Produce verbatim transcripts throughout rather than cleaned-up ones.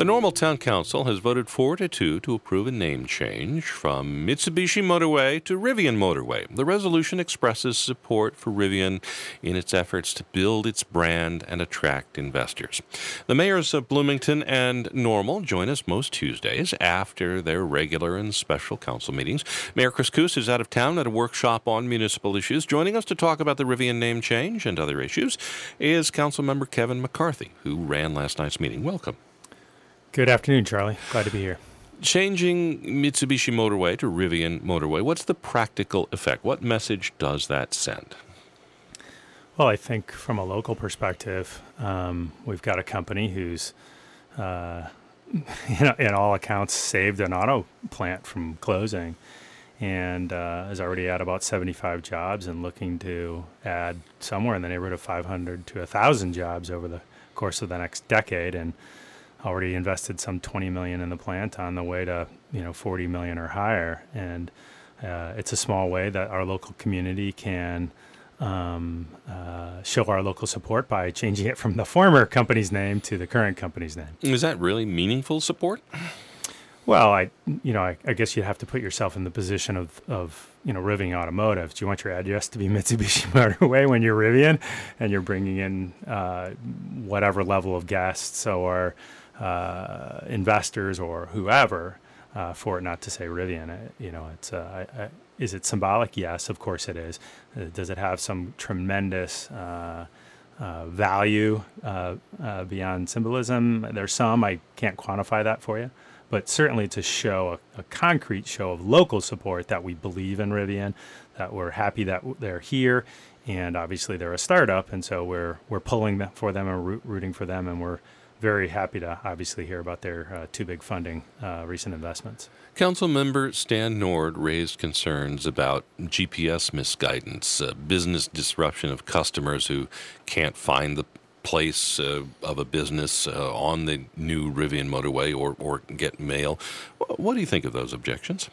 The Normal Town Council has voted four to two to approve a name change from Mitsubishi Motorway to Rivian Motorway. The resolution expresses support for Rivian in its efforts to build its brand and attract investors. The mayors of Bloomington and Normal join us most Tuesdays after their regular and special council meetings. Mayor Chris Koos is out of town at a workshop on municipal issues. Joining us to talk about the Rivian name change and other issues is Councilmember Kevin McCarthy, who ran last night's meeting. Welcome. Good afternoon, Charlie. Glad to be here. Changing Mitsubishi Motorway to Rivian Motorway, what's the practical effect? What message does that send? Well, I think from a local perspective, um, we've got a company who's, uh, you know, in all accounts, saved an auto plant from closing and uh, is already at about seventy-five jobs and looking to add somewhere in the neighborhood of five hundred to one thousand jobs over the course of the next decade. And already invested some twenty million dollars in the plant on the way to, you know, forty million dollars or higher. And uh, it's a small way that our local community can um, uh, show our local support by changing it from the former company's name to the current company's name. Is that really meaningful support? Well, I, you know, I, I guess you'd have to put yourself in the position of, of, you know, Rivian Automotive. Do you want your address to be Mitsubishi Motorway when you're Rivian and you're bringing in uh, whatever level of guests or uh, investors or whoever uh, for it not to say Rivian? I, you know, it's uh, I, I, is it symbolic? Yes, of course it is. Uh, does it have some tremendous uh, uh, value uh, uh, beyond symbolism? There's some. I can't quantify that for you. But certainly to show a, a concrete show of local support that we believe in Rivian, that we're happy that w- they're here, and obviously they're a startup, and so we're we're pulling them for them and root, rooting for them, and we're very happy to obviously hear about their uh, two big funding uh, recent investments. Councilmember Stan Nord raised concerns about G P S misguidance, uh, business disruption of customers who can't find the place uh, of a business uh, on the new Rivian Motorway or, or get mail. What do you think of those objections?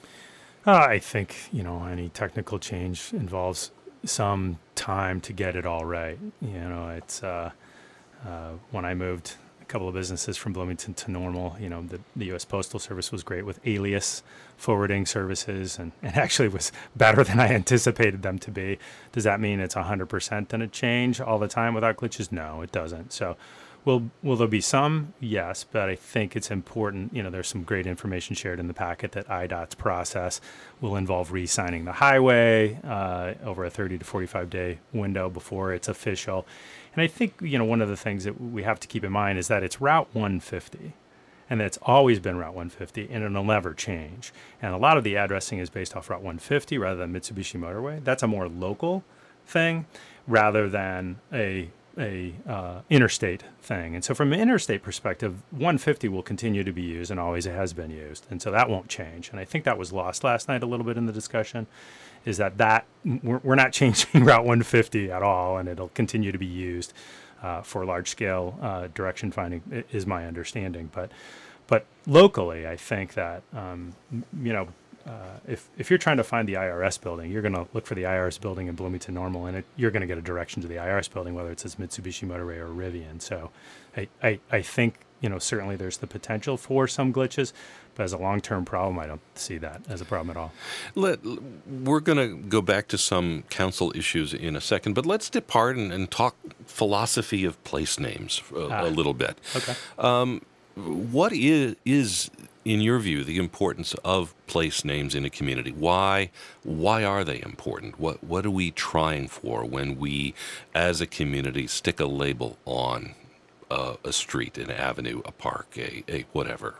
Uh, I think, you know, any technical change involves some time to get it all right. You know, it's uh, uh, when I moved a couple of businesses from Bloomington to Normal, you know, the, the U S Postal Service was great with alias forwarding services and, and actually was better than I anticipated them to be. Does that mean it's one hundred percent going to change all the time without glitches? No, it doesn't. So will will there be some? Yes, but I think it's important. You know, there's some great information shared in the packet that I DOT's process will involve re-signing the highway uh, over a thirty to forty-five day window before it's official. And I think, you know, one of the things that we have to keep in mind is that it's Route one fifty. And that it's always been Route one fifty, and it'll never change. And a lot of the addressing is based off Route one fifty rather than Mitsubishi Motorway. That's a more local thing rather than a a uh, interstate thing. And so from an interstate perspective, one fifty will continue to be used and always has been used. And so that won't change. And I think that was lost last night a little bit in the discussion, is that, that we're, we're not changing Route one fifty at all, and it'll continue to be used uh, for large-scale uh, direction finding, is my understanding. But but locally, I think that, um, you know, Uh, if if you're trying to find the I R S building, you're going to look for the I R S building in Bloomington Normal, and it, you're going to get a direction to the I R S building, whether it says Mitsubishi Motorway or Rivian. So I, I, I think, you know, certainly there's the potential for some glitches, but as a long-term problem, I don't see that as a problem at all. Let, we're going to go back to some council issues in a second, but let's depart and, and talk philosophy of place names a, ah, a little bit. Okay. Um, what is is in your view, the importance of place names in a community? Why why are they important? What what are we trying for when we, as a community, stick a label on uh, a street, an avenue, a park, a, a whatever?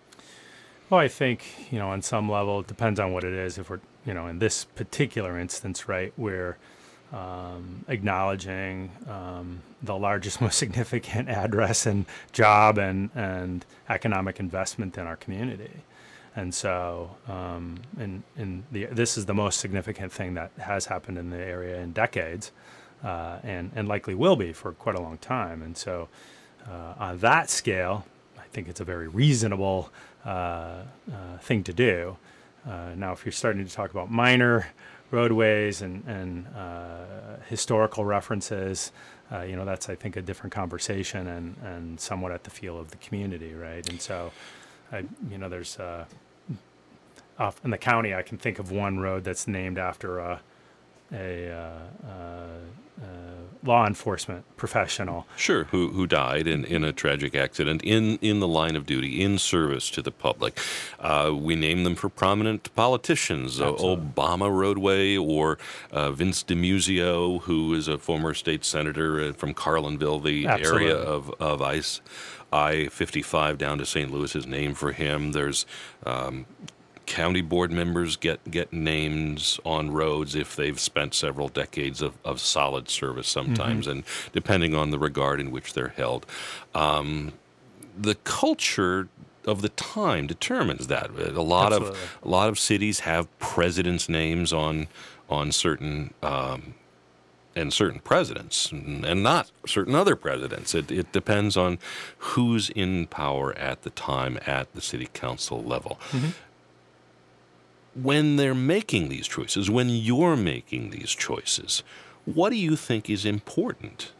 Well, I think, you know, on some level, it depends on what it is. If we're, you know, in this particular instance, right, we're um, acknowledging um, the largest, most significant address and job and, and economic investment in our community. And so, um, in, in the, this is the most significant thing that has happened in the area in decades, uh, and, and likely will be for quite a long time. And so, uh, on that scale, I think it's a very reasonable uh, uh, thing to do. Uh, now, if you're starting to talk about minor roadways and, and uh, historical references, uh, you know, that's, I think, a different conversation and, and somewhat at the feel of the community, right? And so, I, you know, there's, uh, off in the county, I can think of one road that's named after a, a uh, uh, uh, law enforcement professional. Sure, who who died in, in a tragic accident in, in the line of duty, in service to the public. Uh, we name them for prominent politicians, uh, Obama Roadway or uh, Vince DiMuzio, who is a former state senator from Carlinville, the Absolutely. area of, of ICE, I fifty-five down to Saint Louis is named for him. There's um, county board members get, get names on roads if they've spent several decades of, of solid service sometimes, mm-hmm. and depending on the regard in which they're held. Um, the culture of the time determines that. A lot Absolutely. of a lot of cities have presidents' names on on certain um, and certain presidents, and not certain other presidents. It, it depends on who's in power at the time at the city council level. Mm-hmm. When they're making these choices, when you're making these choices, what do you think is important?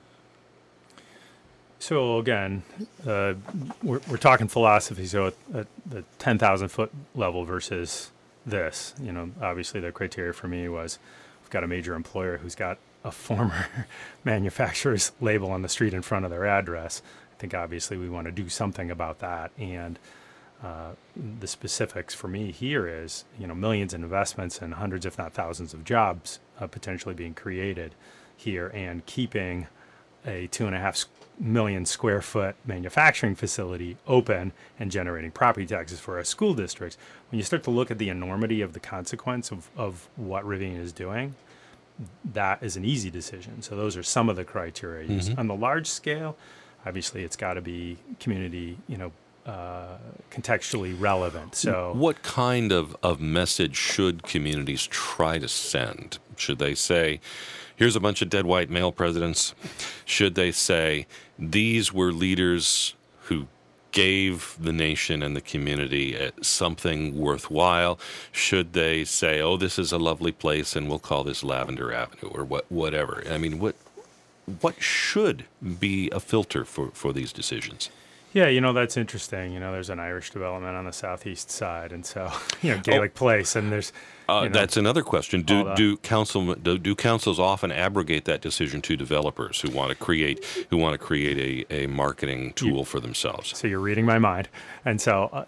So again, uh, we're, we're talking philosophy, so at, at the ten thousand foot level versus this, you know, obviously the criteria for me was we've got a major employer who's got a former manufacturer's label on the street in front of their address. I think obviously we want to do something about that. And uh, the specifics for me here is, you know, millions in investments and hundreds, if not thousands of jobs uh, potentially being created here, and keeping a two and a half million square foot manufacturing facility open and generating property taxes for our school districts. When you start to look at the enormity of the consequence of, of what Rivian is doing, that is an easy decision. So those are some of the criteria. Mm-hmm. On the large scale, obviously it's got to be community, you know, uh, contextually relevant. So what kind of, of message should communities try to send? Should they say, here's a bunch of dead white male presidents? Should they say, these were leaders who gave the nation and the community something worthwhile? Should they say, oh, this is a lovely place and we'll call this Lavender Avenue, or what, whatever? I mean, what what should be a filter for, for these decisions? Yeah, you know, that's interesting. You know, there's an Irish development on the southeast side, and so, you know, Gaelic oh. Place, and there's... Uh, you know, that's another question. Do do council do, do councils often abrogate that decision to developers who want to create who want to create a, a marketing tool you, for themselves? So you're reading my mind, and so uh,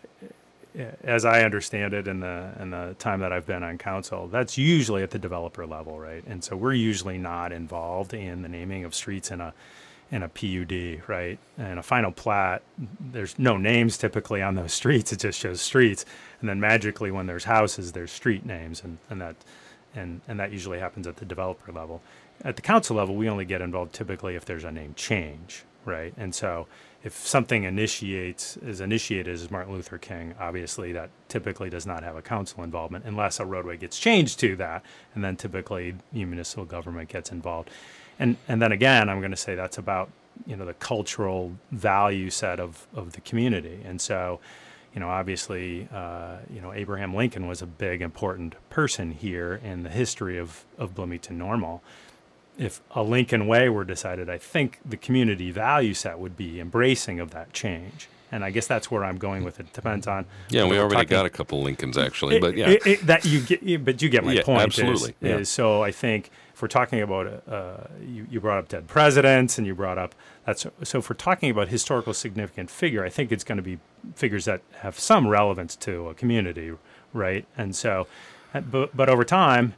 as I understand it, in the in the time that I've been on council, that's usually at the developer level, right? And so we're usually not involved in the naming of streets in a in a P U D, right? And a final plat, there's no names typically on those streets. It just shows streets. And then magically when there's houses, there's street names, and, and that and, and that usually happens at the developer level. At the council level, we only get involved typically if there's a name change, right? And so if something initiates is initiated as Martin Luther King, obviously that typically does not have a council involvement unless a roadway gets changed to that, and then typically municipal government gets involved. And and then again, I'm going to say that's about, you know, the cultural value set of, of the community. And so, you know, obviously, uh, you know, Abraham Lincoln was a big, important person here in the history of, of Bloomington Normal. If a Lincoln Way were decided, I think the community value set would be embracing of that change. And I guess that's where I'm going with it. It depends on. Yeah, we already talking, got a couple Lincolns actually, it, but yeah, it, it, that you get, but you get my yeah, point. Absolutely. Is, yeah. is, so I think if we're talking about, uh, you, you brought up dead presidents, and you brought up that's so. If we're talking about historical significant figure, I think it's going to be figures that have some relevance to a community, right? And so, but but over time,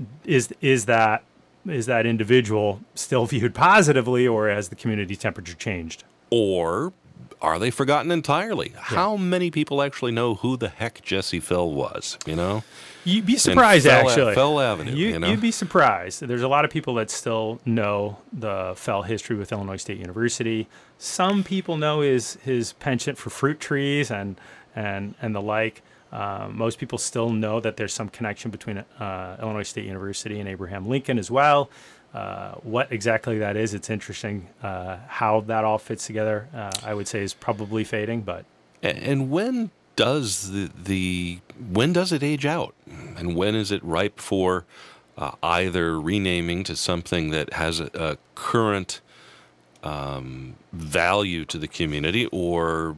is is that is that individual still viewed positively, or has the community temperature changed? Or are they forgotten entirely? Yeah. How many people actually know who the heck Jesse Fell was, you know? You'd be surprised, Fell, actually. Fell Avenue, you, you know? You'd be surprised. There's a lot of people that still know the Fell history with Illinois State University. Some people know his, his penchant for fruit trees and, and, and the like. Uh, most people still know that there's some connection between uh, Illinois State University and Abraham Lincoln as well. Uh, what exactly that is, it's interesting uh, how that all fits together. Uh, I would say is probably fading, but and when does the the when does it age out, and when is it ripe for uh, either renaming to something that has a, a current um, value to the community, or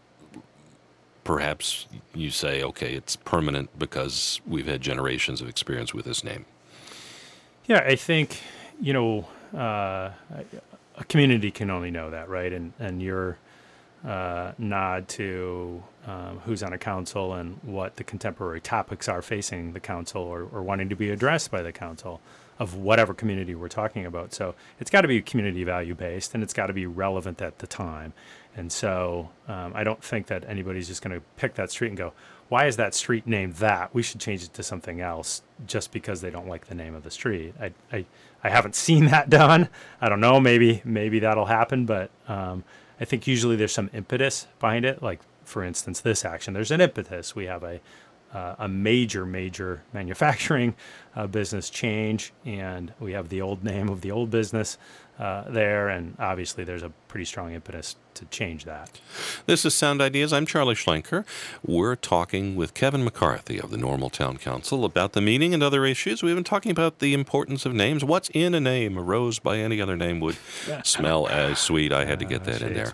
perhaps you say, okay, it's permanent because we've had generations of experience with this name. Yeah, I think, you know, uh, a community can only know that, right? And and your uh, nod to um, who's on a council and what the contemporary topics are facing the council or, or wanting to be addressed by the council of whatever community we're talking about. So it's got to be community value based, and it's got to be relevant at the time. And so um, I don't think that anybody's just going to pick that street and go, why is that street named that? We should change it to something else just because they don't like the name of the street. I, I, I haven't seen that done. I don't know. Maybe maybe that'll happen, but um, I think usually there's some impetus behind it. Like, for instance, this action, there's an impetus. We have a uh, a major, major manufacturing uh, business change, and we have the old name of the old business uh, there, and obviously there's a pretty strong impetus to change that. This is Sound Ideas. I'm Charlie Schlenker. We're talking with Kevin McCarthy of the Normal Town Council about the meaning and other issues. We've been talking about the importance of names. What's in a name? A rose by any other name would smell as sweet. I had to get that uh, in there.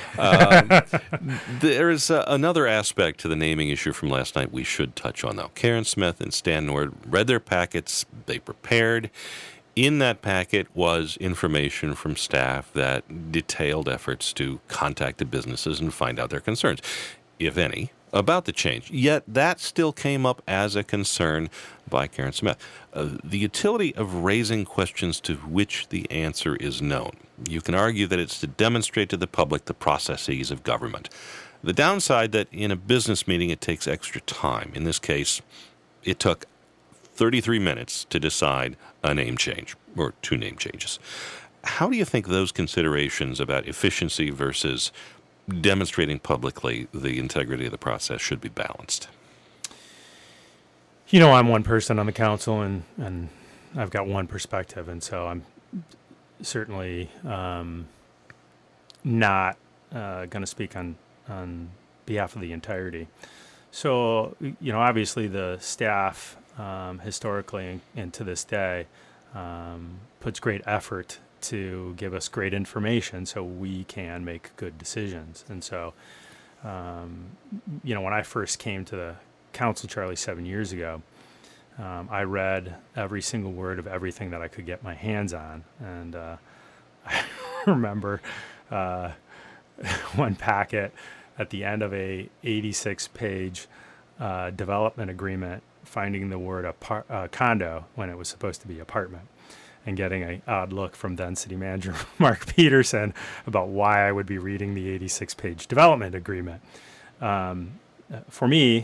Um, there's uh, another aspect to the naming issue from last night we should touch on, though. Karen Smith and Stan Nord read their packets. They prepared. In that packet was information from staff that detailed efforts to contact the businesses and find out their concerns, if any, about the change. Yet that still came up as a concern by Karen Smith. Uh, the utility of raising questions to which the answer is known. You can argue that it's to demonstrate to the public the processes of government. The downside that in a business meeting it takes extra time. In this case, it took thirty-three minutes to decide a name change, or two name changes. How do you think those considerations about efficiency versus demonstrating publicly the integrity of the process should be balanced? You know, I'm one person on the council, and, and I've got one perspective, and so I'm certainly um, not uh, going to speak on, on behalf of the entirety. So, you know, obviously the staff Um, historically and, and to this day, um, puts great effort to give us great information so we can make good decisions. And so, um, you know, when I first came to the council, Charlie, seven years ago, um, I read every single word of everything that I could get my hands on. And uh, I remember uh, one packet at the end of a eighty-six page uh, development agreement, finding the word apart, uh, condo when it was supposed to be apartment, and getting an odd look from then city manager Mark Peterson about why I would be reading the eighty-six page development agreement. Um, for me,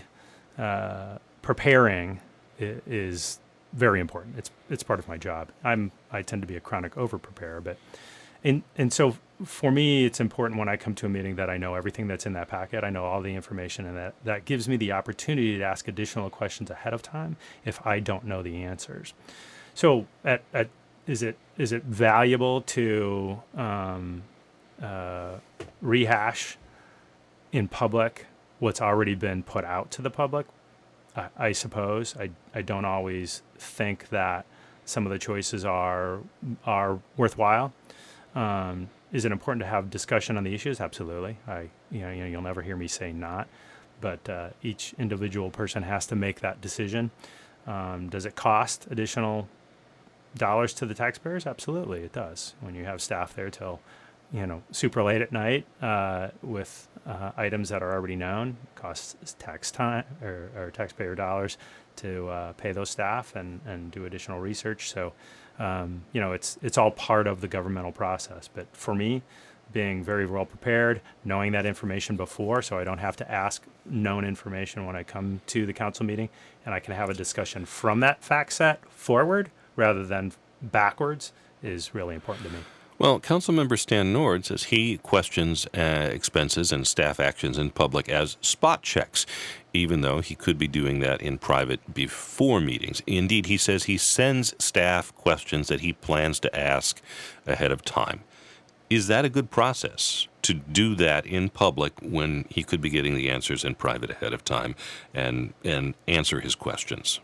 uh, preparing i- is very important. It's it's part of my job. I'm I tend to be a chronic over-preparer, but and and so for me, it's important when I come to a meeting that I know everything that's in that packet. I know all the information, and that, that gives me the opportunity to ask additional questions ahead of time if I don't know the answers. So, at, at, is it is it valuable to um, uh, rehash in public what's already been put out to the public? I, I suppose. I I don't always think that some of the choices are are worthwhile. Um, Is it important to have discussion on the issues? Absolutely. I, you know, you know, you'll never hear me say not, but uh, each individual person has to make that decision. Um, does it cost additional dollars to the taxpayers? Absolutely, it does. When you have staff there till, you know, super late at night uh, with uh, items that are already known, it costs tax time or, or taxpayer dollars to uh, pay those staff and, and do additional research. So. Um, you know, it's it's all part of the governmental process. But for me, being very well prepared, knowing that information before, so I don't have to ask known information when I come to the council meeting, and I can have a discussion from that fact set forward rather than backwards, is really important to me. Well, Councilmember Stan Nord says he questions uh, expenses and staff actions in public as spot checks, even though he could be doing that in private before meetings. Indeed, he says he sends staff questions that he plans to ask ahead of time. Is that a good process, to do that in public when he could be getting the answers in private ahead of time and, and answer his questions?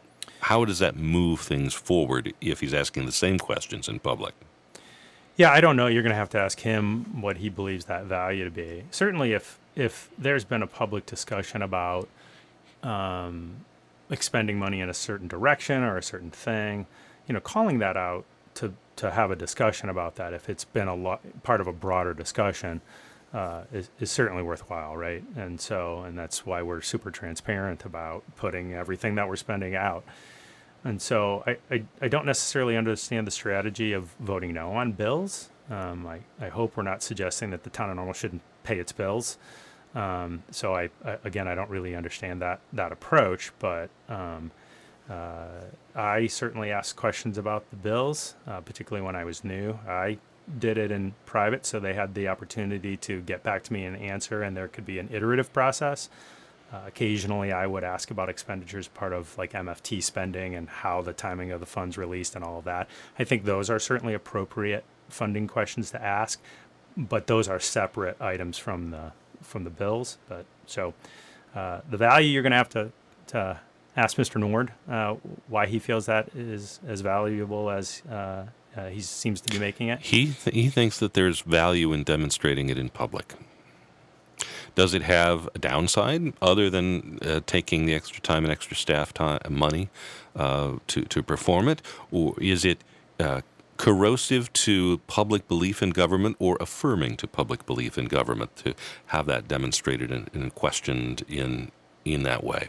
how does that move things forward if he's asking the same questions in public? Yeah, I don't know. You're going to have to ask him what he believes that value to be. Certainly, if if there's been a public discussion about um, expending money in a certain direction or a certain thing, you know, calling that out to to have a discussion about that, if it's been a lot part of a broader discussion, uh, is, is certainly worthwhile, right? And so, and that's why we're super transparent about putting everything that we're spending out. And so I, I, I don't necessarily understand the strategy of voting no on bills. Um, I, I hope we're not suggesting that the town of Normal shouldn't pay its bills. Um, so I, I again, I don't really understand that that approach, but um, uh, I certainly asked questions about the bills, uh, particularly when I was new. I did it in private, so they had the opportunity to get back to me and answer, and there could be an iterative process. Uh, occasionally, I would ask about expenditures, part of like M F T spending and how the timing of the funds released and all of that. I think those are certainly appropriate funding questions to ask, but those are separate items from the from the bills. But so uh, the value, you're going to have to to ask Mister Nord uh, why he feels that is as valuable as uh, uh, he seems to be making it. He th- he thinks that there's value in demonstrating it in public. Does it have a downside other than uh, taking the extra time and extra staff time, money uh, to, to perform it? Or is it uh, corrosive to public belief in government or affirming to public belief in government to have that demonstrated and, and questioned in in that way?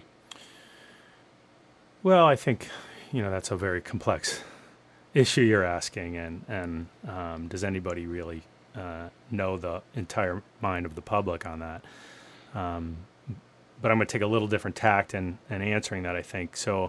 Well, I think, you know, that's a very complex issue you're asking. And, and um, does anybody really Uh, know the entire mind of the public on that? Um, but I'm going to take a little different tact in, in answering that, I think. So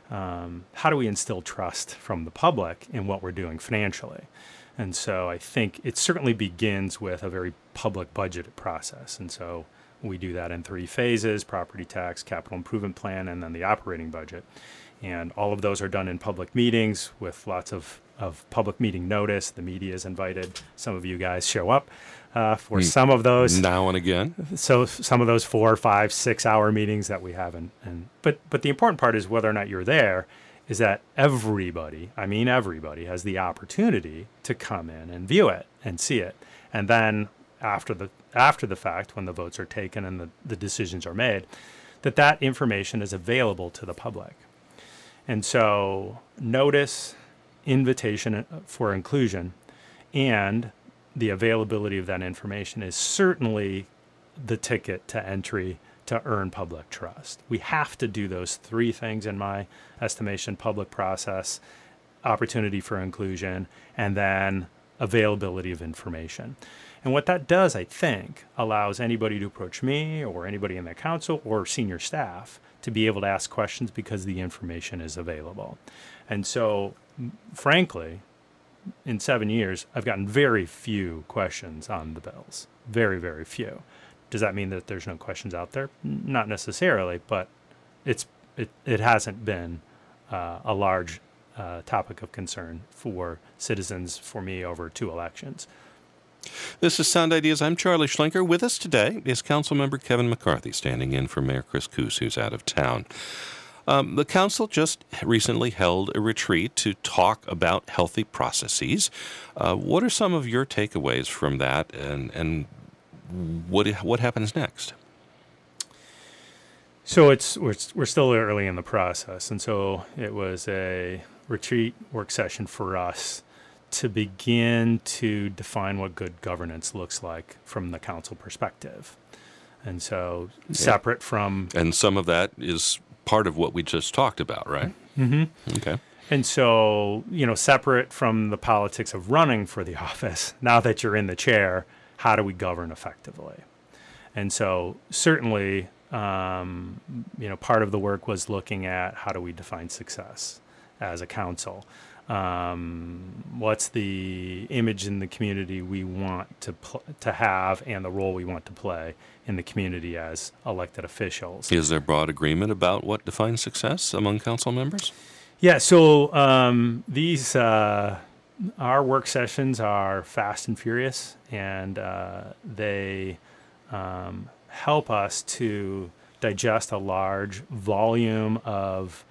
um, how do we instill trust from the public in what we're doing financially? And so I think it certainly begins with a very public budget process. And so we do that in three phases: property tax, capital improvement plan, and then the operating budget. And all of those are done in public meetings with lots of of public meeting notice. The media is invited. Some of you guys show up uh, for mm. some of those. Now and again. So some of those four, five, six hour meetings that we have. And, and but but the important part is whether or not you're there is that everybody, I mean everybody, has the opportunity to come in and view it and see it. And then after the after the fact, when the votes are taken and the, the decisions are made, that that information is available to the public. And so notice, invitation for inclusion, and the availability of that information is certainly the ticket to entry to earn public trust. We have to do those three things, in my estimation: public process, opportunity for inclusion, and then availability of information. And what that does, I think, allows anybody to approach me or anybody in the council or senior staff to be able to ask questions because the information is available. And so, frankly, in seven years, I've gotten very few questions on the bills. Very, very few. Does that mean that there's no questions out there? Not necessarily, but it's it, it hasn't been uh, a large uh, topic of concern for citizens for me over two elections. This is Sound Ideas. I'm Charlie Schlenker. With us today is Councilmember Kevin McCarthy, standing in for Mayor Chris Koos, who's out of town. Um, the council just recently held a retreat to talk about healthy processes. Uh, what are some of your takeaways from that, and and what what happens next? So it's we're we're still early in the process, and so it was a retreat work session for us to begin to define what good governance looks like from the council perspective. And so separate yeah. from... And some of that is part of what we just talked about, right? Mm-hmm. Okay. And so, you know, separate from the politics of running for the office, now that you're in the chair, how do we govern effectively? And so certainly, um, you know, part of the work was looking at how do we define success as a council. Um, what's the image in the community we want to pl- to have, and the role we want to play in the community as elected officials? Is there broad agreement about what defines success among council members? Yeah, so um, these uh, our work sessions are fast and furious, and uh, they um, help us to digest a large volume of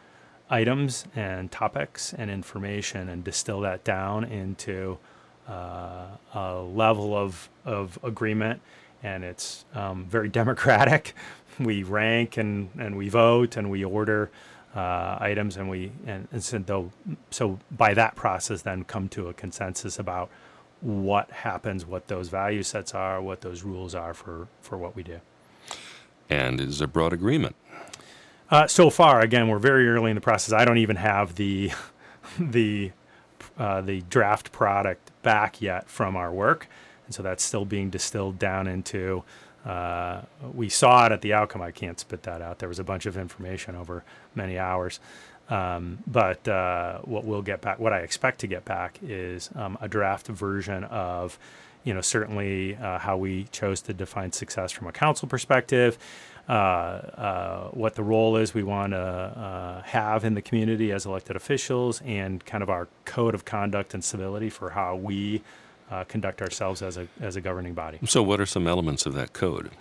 items and topics and information and distill that down into uh, a level of, of agreement. And it's um, very democratic. We rank and, and we vote and we order uh, items, and we and, and so, though, so by that process then come to a consensus about what happens, what those value sets are, what those rules are for, for what we do. And is there broad agreement? Uh, so far, again, we're very early in the process. I don't even have the the uh, the draft product back yet from our work, and so that's still being distilled down into. Uh, we saw it at the outcome. I can't spit that out. There was a bunch of information over many hours, um, but uh, what we'll get back, what I expect to get back, is um, a draft version of, you know, certainly uh, how we chose to define success from a council perspective. Uh, uh, what the role is we want to uh, have in the community as elected officials, and kind of our code of conduct and civility for how we uh, conduct ourselves as a as a governing body. So what are some elements of that code?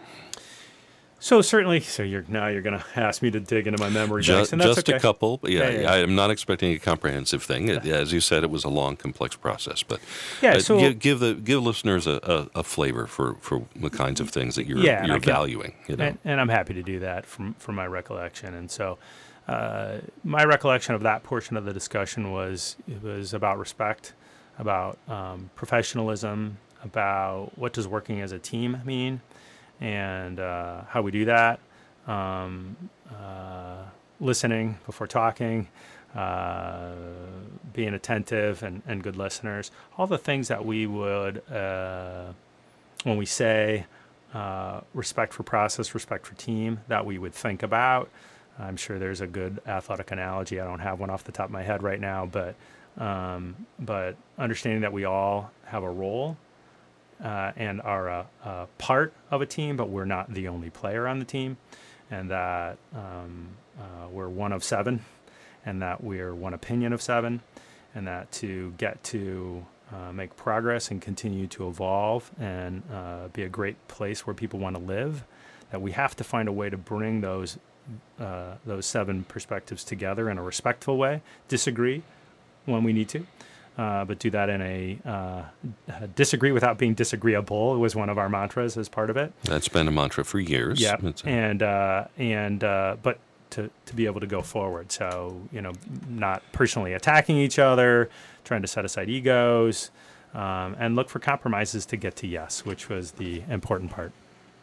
So certainly, so you're now you're going to ask me to dig into my memory just, banks, and that's just okay. a couple. Yeah, Yeah, yeah. I am not expecting a comprehensive thing. It, as you said, it was a long, complex process. But Yeah, uh, so- give, give the give listeners a, a, a flavor for, for the kinds of things that you're Yeah, and you're I can- valuing. You know? And, and I'm happy to do that from, from my recollection. And so uh, my recollection of that portion of the discussion was it was about respect, about um, professionalism, about what does working as a team mean, and uh, how we do that, um, uh, listening before talking, uh, being attentive and, and good listeners, all the things that we would, uh, when we say, Uh, respect for process, respect for team, that we would think about. I'm sure there's a good athletic analogy. I don't have one off the top of my head right now, but um, but understanding that we all have a role uh, and are a, a part of a team, but we're not the only player on the team, and that um, uh, we're one of seven, and that we're one opinion of seven, and that to get to Uh, make progress and continue to evolve and uh, be a great place where people want to live, that we have to find a way to bring those uh, those seven perspectives together in a respectful way, disagree when we need to, uh, but do that in a uh, disagree without being disagreeable. It was one of our mantras as part of it. That's been a mantra for years. Yeah, It's a- and uh, and uh, but to to be able to go forward. So, you know, not personally attacking each other, trying to set aside egos, um, and look for compromises to get to yes, which was the important part.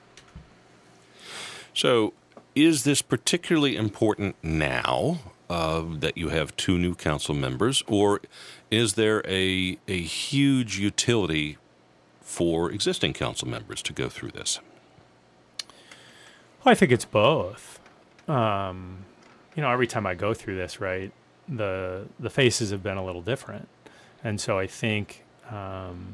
So is this particularly important now uh, that you have two new council members, or is there a a huge utility for existing council members to go through this? Well, I think it's both. Um, you know, every time I go through this, right, the the faces have been a little different, and so I think um,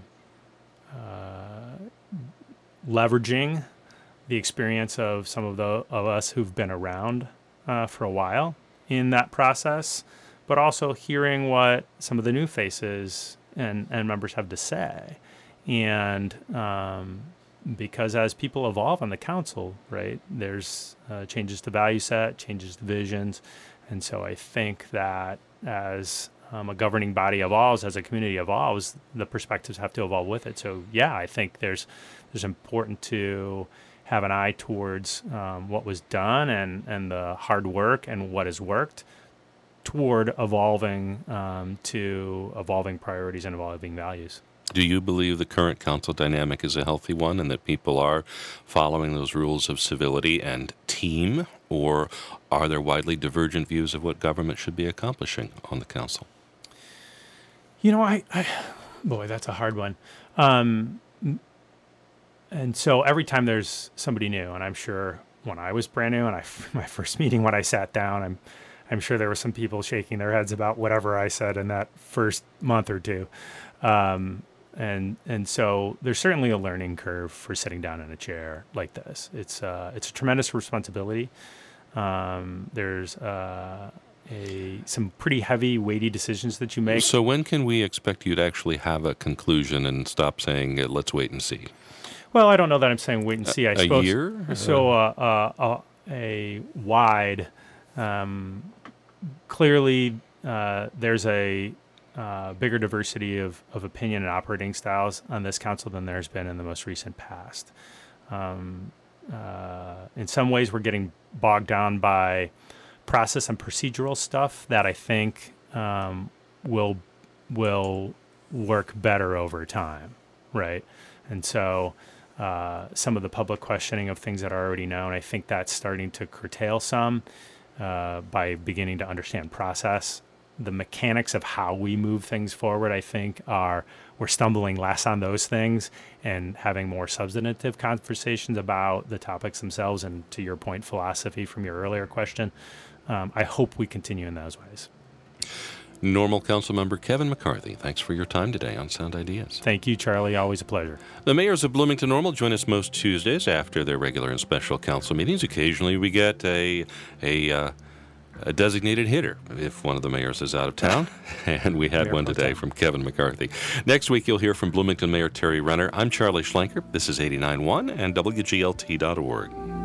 uh, leveraging the experience of some of the of us who've been around uh, for a while in that process, but also hearing what some of the new faces and, and members have to say, and um, because as people evolve on the council, right, there's uh, changes to value set, changes to visions. And so I think that as um, a governing body evolves, as a community evolves, the perspectives have to evolve with it. So yeah, I think there's there's important to have an eye towards um, what was done and, and the hard work and what has worked toward evolving um, to evolving priorities and evolving values. Do you believe the current council dynamic is a healthy one and that people are following those rules of civility and team, or are there widely divergent views of what government should be accomplishing on the council? You know, I, I boy, that's a hard one. Um, and so every time there's somebody new, and I'm sure when I was brand new and I, my first meeting, when I sat down, I'm, I'm sure there were some people shaking their heads about whatever I said in that first month or two. Um, And and so there's certainly a learning curve for sitting down in a chair like this. It's uh, it's a tremendous responsibility. Um, there's uh, a some pretty heavy, weighty decisions that you make. So when can we expect you to actually have a conclusion and stop saying, uh, let's wait and see? Well, I don't know that I'm saying wait and see. I a suppose. year? So uh, uh, uh, a wide um, clearly uh, there's a uh, bigger diversity of, of opinion and operating styles on this council than there's been in the most recent past. Um, uh, in some ways, we're getting bogged down by process and procedural stuff that I think um, will will work better over time, right? And so uh, some of the public questioning of things that are already known, I think that's starting to curtail some uh, by beginning to understand process. The mechanics of how we move things forward, I think, are we're stumbling less on those things and having more substantive conversations about the topics themselves. And to your point, philosophy from your earlier question, um, I hope we continue in those ways. Normal Council Member Kevin McCarthy, thanks for your time today on Sound Ideas. Thank you, Charlie. Always a pleasure. The mayors of Bloomington Normal join us most Tuesdays after their regular and special council meetings. Occasionally we get a a, uh, a designated hitter if one of the mayors is out of town, and we had Mayor one today Pro Tem. from Kevin McCarthy. Next week you'll hear from Bloomington Mayor Terry Renner. I'm Charlie Schlenker. This is eighty-nine point one and W G L T dot org.